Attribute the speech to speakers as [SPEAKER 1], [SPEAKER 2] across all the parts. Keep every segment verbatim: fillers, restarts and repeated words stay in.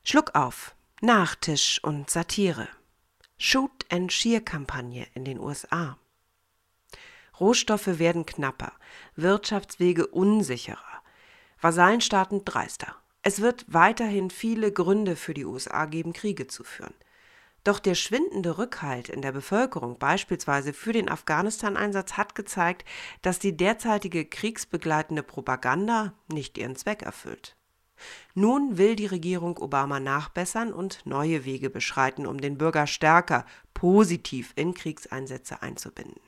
[SPEAKER 1] Schluck auf, Nachtisch und Satire. Shoot-and-Shear-Kampagne in den U S A. Rohstoffe werden knapper, Wirtschaftswege unsicherer, Vasallenstaaten dreister. Es wird weiterhin viele Gründe für die U S A geben, Kriege zu führen. Doch der schwindende Rückhalt in der Bevölkerung, beispielsweise für den Afghanistan-Einsatz, hat gezeigt, dass die derzeitige kriegsbegleitende Propaganda nicht ihren Zweck erfüllt. Nun will die Regierung Obama nachbessern und neue Wege beschreiten, um den Bürger stärker, positiv in Kriegseinsätze einzubinden.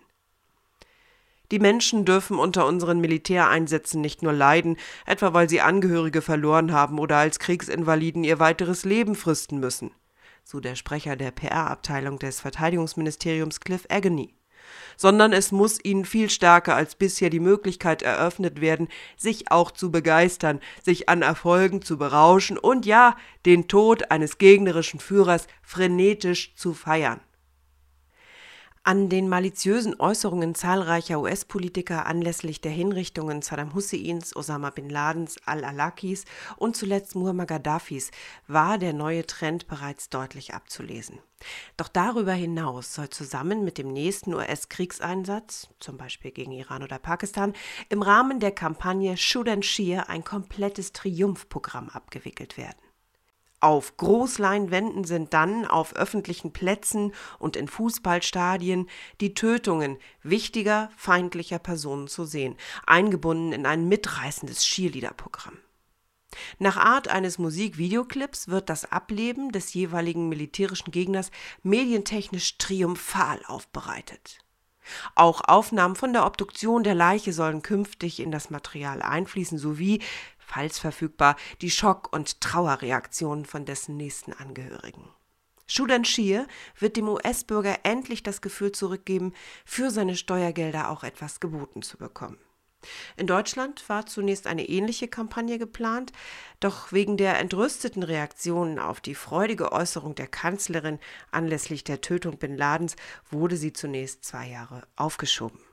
[SPEAKER 1] Die Menschen dürfen unter unseren Militäreinsätzen nicht nur leiden, etwa weil sie Angehörige verloren haben oder als Kriegsinvaliden ihr weiteres Leben fristen müssen, so der Sprecher der P R-Abteilung des Verteidigungsministeriums Cliff Agony, sondern es muss ihnen viel stärker als bisher die Möglichkeit eröffnet werden, sich auch zu begeistern, sich an Erfolgen zu berauschen und ja, den Tod eines gegnerischen Führers frenetisch zu feiern. An den maliziösen Äußerungen zahlreicher U S-Politiker anlässlich der Hinrichtungen Saddam Husseins, Osama bin Ladens, al-Awlakis und zuletzt Muammar Gaddafis war der neue Trend bereits deutlich abzulesen. Doch darüber hinaus soll zusammen mit dem nächsten U S-Kriegseinsatz, zum Beispiel gegen Iran oder Pakistan, im Rahmen der Kampagne Shoot and Shear ein komplettes Triumphprogramm abgewickelt werden. Auf Großleinwänden sind dann auf öffentlichen Plätzen und in Fußballstadien die Tötungen wichtiger feindlicher Personen zu sehen, eingebunden in ein mitreißendes Cheerleader-Programm. Nach Art eines Musikvideoclips wird das Ableben des jeweiligen militärischen Gegners medientechnisch triumphal aufbereitet. Auch Aufnahmen von der Obduktion der Leiche sollen künftig in das Material einfließen, sowie, falls verfügbar, die Schock- und Trauerreaktionen von dessen nächsten Angehörigen. Shoot and Shear wird dem U S-Bürger endlich das Gefühl zurückgeben, für seine Steuergelder auch etwas geboten zu bekommen. In Deutschland war zunächst eine ähnliche Kampagne geplant, doch wegen der entrüsteten Reaktionen auf die freudige Äußerung der Kanzlerin anlässlich der Tötung Bin Ladens wurde sie zunächst zwei Jahre aufgeschoben.